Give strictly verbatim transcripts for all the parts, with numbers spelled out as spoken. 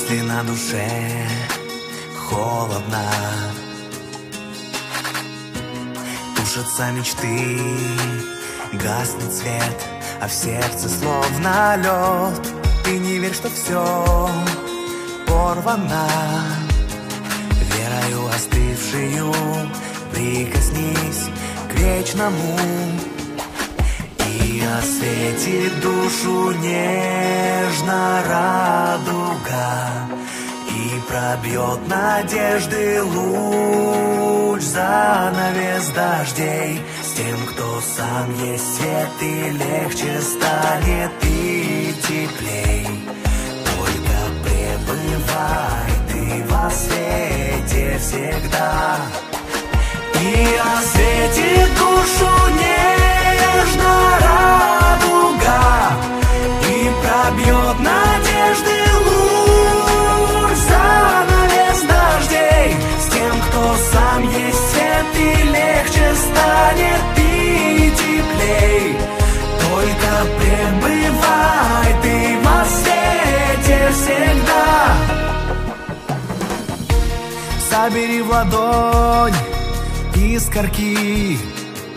Если на душе холодно, тушатся мечты, гаснет свет, а в сердце словно лед. Ты не верь, что все порвано, верою остывшую прикоснись к вечному, и осветит душу нежно радуга, и пробьет надежды луч занавес дождей. С тем, кто сам есть свет, и легче станет, и теплей. Только пребывай ты во свете всегда, и осветит душу нежно радуга, и пробьет надежды луч занавес дождей. С тем, кто сам есть свет, и легче станет, и теплей. Только пребывай ты во свете всегда. Собери в ладонь искорки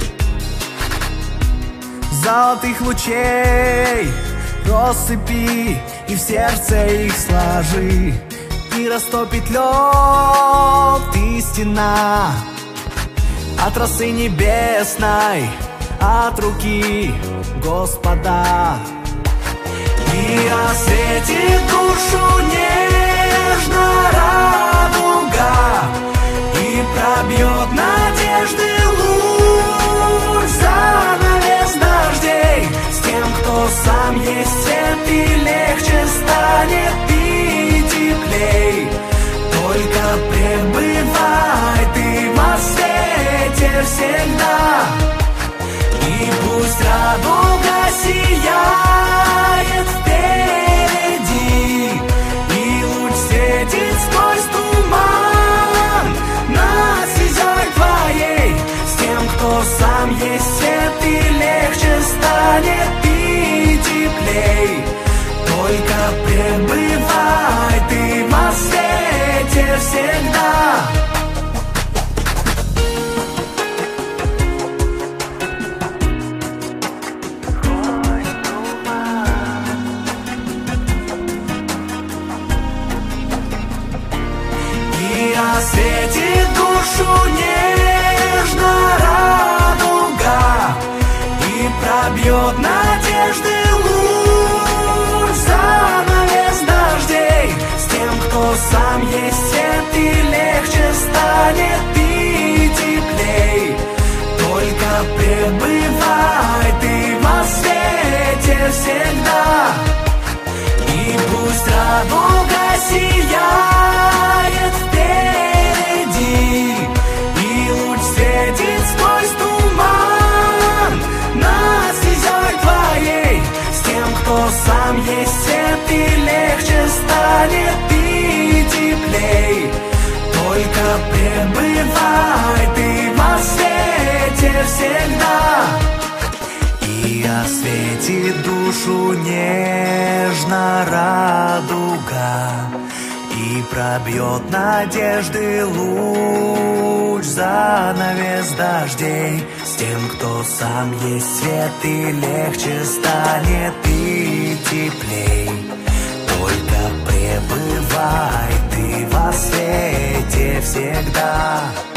золотых лучей, россыпи, и в сердце их сложи, и растопит лед истина от росы небесной, от руки Господа, и осветит душу нежно радуга, и пробьет надежды луч занавес дождей. С тем, кто сам есть свет, и легче станет, и теплей. Только пребывай ты во свете всегда, и пусть радуга сияет впереди, и луч светит сквозь туман на слезой твоей. С тем, кто сам есть свет, и легче станет, и теплей. Только пребывай ты во свете всегда. Осветит душу нежно радуга, и пробьет надежды луч занавес дождей. С тем, кто сам есть свет, и легче станет, и теплей. Только пребывай ты во свете всегда, и пусть радуга сияет впереди, и луч светит сквозь туман над слезой твоей. С тем, кто сам есть свет, и легче станет, и теплей. Только пребывай ты во свете всегда, и осветит душу нежно радуга, и пробьет надежды луч занавес дождей. С тем, кто сам есть свет, и легче станет, и теплей. Только пребывай ты во свете всегда.